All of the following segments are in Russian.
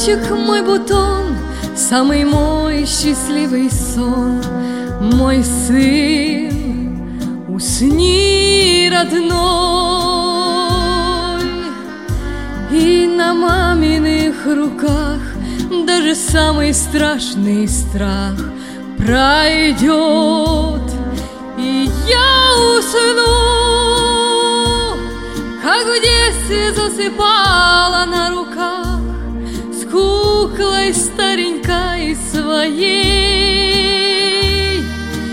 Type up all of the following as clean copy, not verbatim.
Цветочек мой бутон, самый мой счастливый сон. Мой сын, усни, родной, и на маминых руках даже самый страшный страх пройдет, и я усну, как в детстве засыпала на руках с куклой старенькой своей.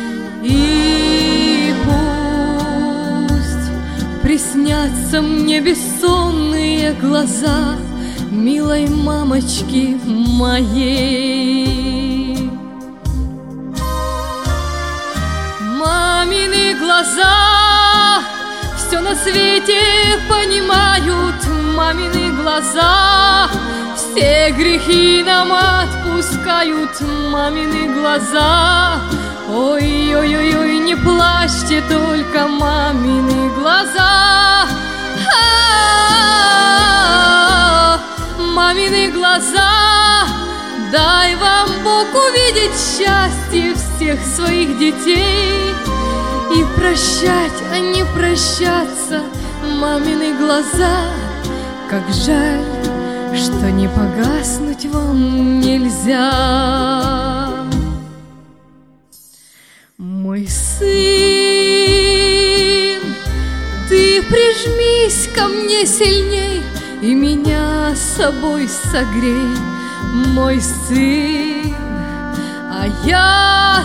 И пусть приснятся мне бессонные глаза милой мамочки моей. Мамины глаза все на свете понимают, мамины глаза все грехи нам отпускают, мамины глаза. Ой-ой-ой, не плачьте только, мамины глаза. Мамины глаза, дай вам Бог увидеть счастье всех своих детей и прощать, а не прощаться, мамины глаза. Как жаль, что не погаснуть вам нельзя. Мой сын, ты прижмись ко мне сильней и меня с собой согрей, мой сын, а я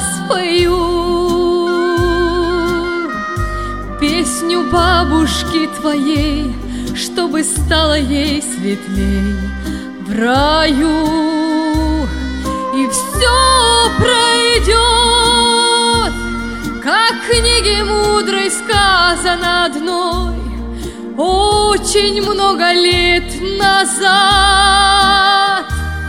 спою песню бабушки твоей, чтобы стало ей светлей в раю, и все пройдет, как в книге мудрой сказано одной очень много лет назад.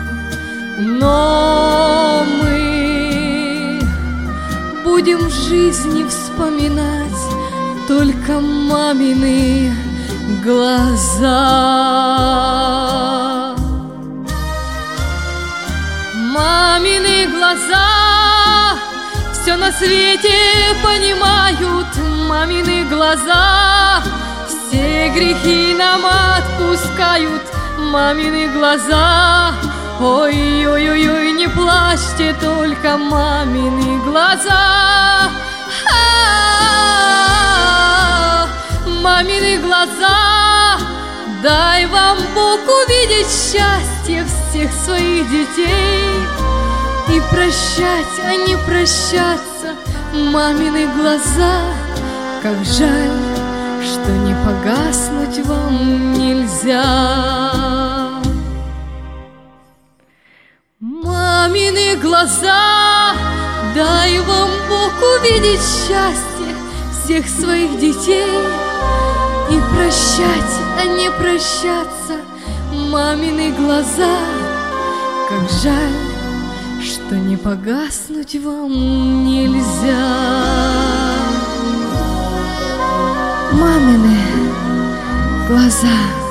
Но мы будем в жизни вспоминать только мамины глаза. Мамины глаза все на свете понимают, мамины глаза все грехи нам отпускают, мамины глаза. Ой-ой-ой, не плачьте только, мамины глаза. Мамины глаза, дай вам Бог увидеть счастье всех своих детей и прощать, а не прощаться, мамины глаза. Как жаль, что не погаснуть вам нельзя. Мамины глаза, дай вам Бог увидеть счастье всех своих детей и прощать, а не прощаться, мамины глаза. Как жаль, что не погаснуть вам нельзя. Мамины глаза.